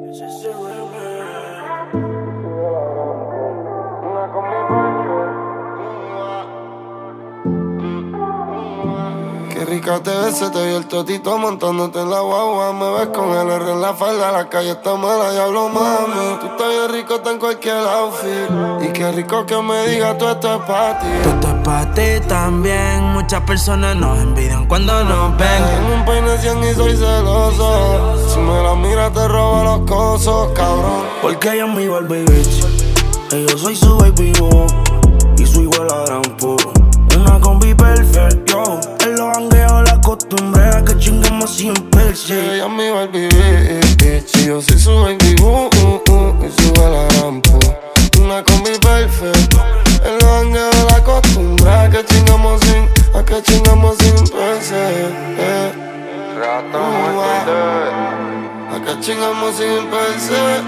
Qué rica te ves, se te vio el totito montándote en la guagua. Me ves con el R en la falda, la calle está mala, diablo mami. Tú estás bien rico, está en cualquier outfit. Y qué rico que me digas, tú esto es pa' ti. Tú esto es pa' ti también. Muchas personas nos envidian cuando nos ven. Tengo un peine 100 y soy celoso. Si me la miras te robo los cosos, cabrón. Porque ella es mi Barbie bitch, y yo soy su baby boo. Y su igual a gran po. Una combi perfect, yo. En los jangueos la acostumbré a que chingamos siempre. Ella es mi Barbie bitch, y yo soy su baby boo. Y su igual a gran po. Una combi perfect. En los jangueos la acostumbré a que chingamos sin pensar. A que chingamos sin pensar.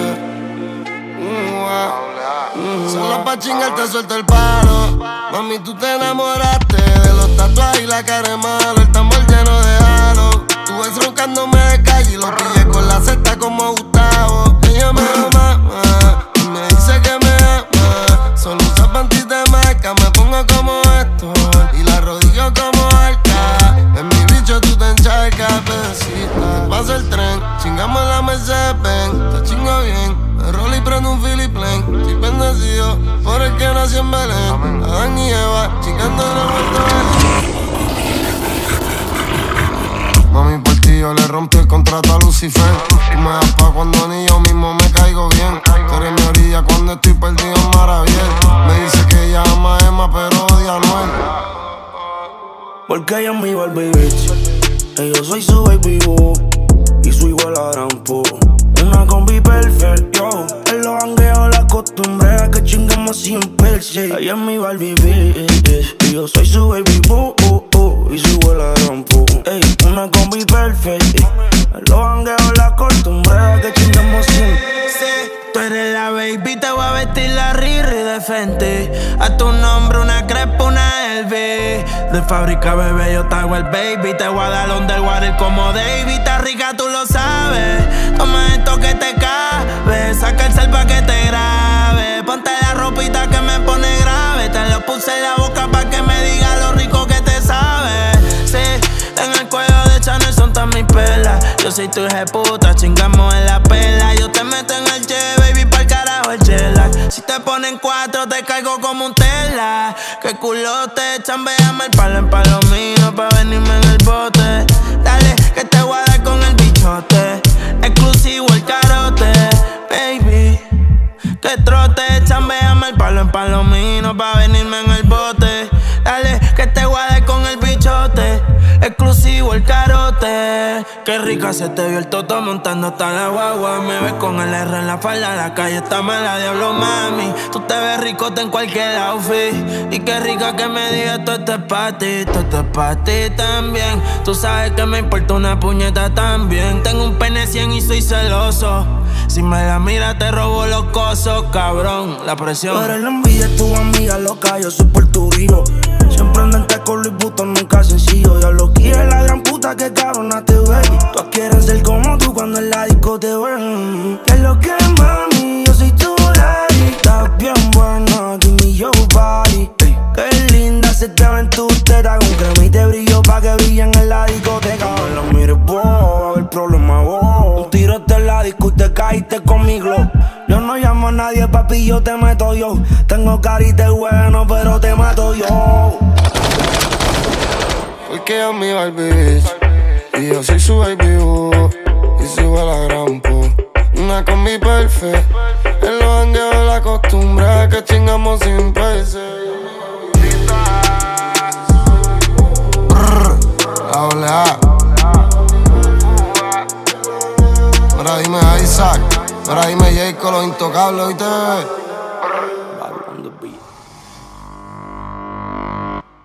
Solo pa' chingar te suelto el palo. Mami, tú te enamoraste de los tatuajes y la cara de malo. El tambor lleno de halo. Tú ves roncándome de calle y lo pillé con la cesta como Gustavo. Ella me ama y me dice que me ama. Solo usa panties de marca, me pongo como esto y la rodillo como arca. En mi bicho tú te encharcas, besita. Pasa el tren, chingamos la Mercedes-Benz. Te chingo bien. Me rolo y prendo un Philip Plain. Estoy bendecido por el que nació en Belén. Adán y Eva, chingando en el muerto. Mami, por ti yo le rompí el contrato a Lucifer. Tú me das pa' cuando ni yo mismo me caigo bien. Tú eres mi orilla cuando estoy perdido en Maraviel. Me dice que ella ama a Emma pero odia a Noel. Porque ella es mi Barbie bitch, y yo soy su baby boo. Y su igual a gran po. Una combi perfect, yo. En los jangueos la acostumbré a que chingamos siempre. Ella es mi Barbie bitch, y yo soy su baby boo. Y su igual a gran po. Ey, una combi perfect. En los jangueos la acostumbré a que chingamos siempre. Tú eres la baby, te voy a vestir la Riri de Fenty. A tu nombre una crepa, una LV. De fábrica, bebé, yo te hago el baby. Te voy a dar underwater como David. Está rica, tú lo sabes. Toma esto que te cabe. Saca el cel pa' que te grabe. Ponte la ropita que me pone grave. Te lo puse en la boca pa' que me diga lo rico que te sabe. Sí, en el cuello de Chanel son todas mis perlas. Yo soy tu puta, chingamos en la pela. Yo te meto en el jet, baby, pa'l carajo el jet lag. Si te ponen 4, te caigo como un tela. Que culote, chambeame el palo en palomino pa' venirme en el bote. Dale, que te voy a dar con el bichote. Exclusivo el carote, baby. Que trote, chambeame el palo en palomino pa' venirme en el bote. Dale, que te voy a dar con el bichote. Exclusivo el carote. Qué rica se te vio el toto montando hasta la guagua. Me ves con el R en la falda, la calle está mala, diablo mami. Tú te ves ricote en cualquier outfit. Y qué rica que me digas, todo esto es pa' ti, todo esto es pa' ti también. Tú sabes que me importa una puñeta también. Tengo un pene 100 y soy celoso. Si me la miras te robo los cosos, cabrón. La presión. Pero la envidia es tu amiga loca, yo soy Puerto Rico. Siempre andante con Luis Button, nunca sencillo. Ya lo quiere la gran puta que cabrona te ve. Todas quieren ser como tú cuando en la disco te ven. ¿Qué es lo que es, mami? Yo soy tu daddy. Estás bien buena, give me your body. Qué linda se te ven tus tetas. Con crema y te brillo pa' que brillen en la discoteca. No la mires vos, va a haber problema vos. Un tirote en la disco y te caíste con mi glow. Yo no llamo a nadie, papi, yo te meto yo. Tengo carita bueno, pero te mato yo. Porque ella es mi Barbie bitch, y yo soy su baby boo. Y subo a la gran po. Una combi perfect. En los jangueos la costumbre a que chingamos sin pensar. La A. Mira, dime Isaac. Mira, dime Jay con los intocables, ¿oíste?